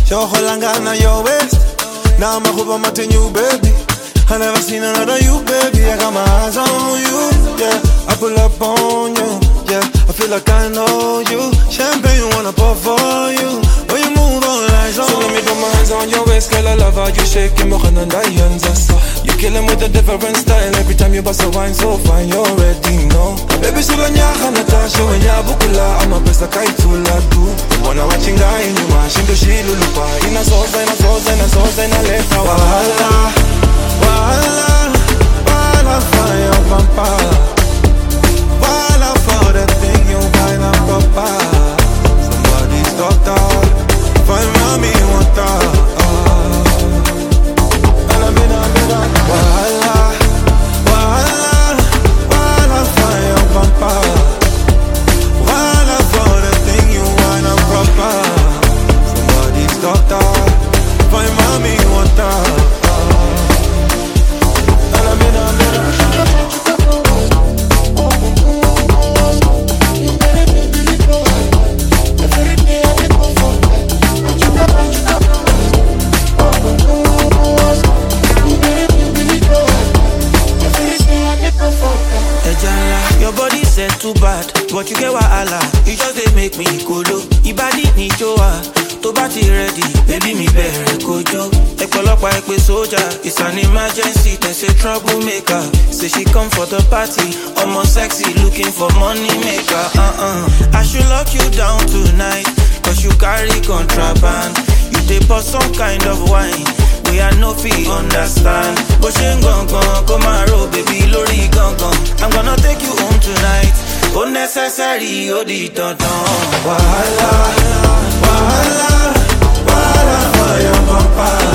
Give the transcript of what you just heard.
Yo holangana your waist. Now I'm a hoop, I'm a new baby. I never seen another you, baby. I got my eyes on you, yeah. I pull up on you, yeah. I feel like I know you. Champagne wanna pour for you. When you move on like so. So let me put my hands on your waist, girl. I love how you shake it, more than diamonds. You killing with a different style. Every time you bust a wine, so fine, you already know. Baby, so when you're Natasha, when you're Bukula, I'm a best I can't do la do. Wanna watching guy in you, watching the shit, Lulupa. In a sauce, in a sauce, in a sauce, in a left. Wala fire pampa. Wala for the thing you find a papa. Somebody's doctor. Find mommy water. Wala fire pampa. Wala for the thing you find a papa. Somebody's doctor. Find mommy water. Your body said too bad, but you get wahala. You just dey make me kolo. Ibadi ni joa, to bati ready, baby me bere kojo. Ekolopa ekpe soldier, it's an emergency. They say troublemaker. Say she come for the party, almost sexy, looking for money maker. I should lock you down tonight, cause you carry contraband. You dey pour some kind of wine. We are no fee understand. But she ain't gon' come around, baby, lori gon'. I'm gonna take you home tonight. Unnecessary, odi don. Wahala, fire pampa.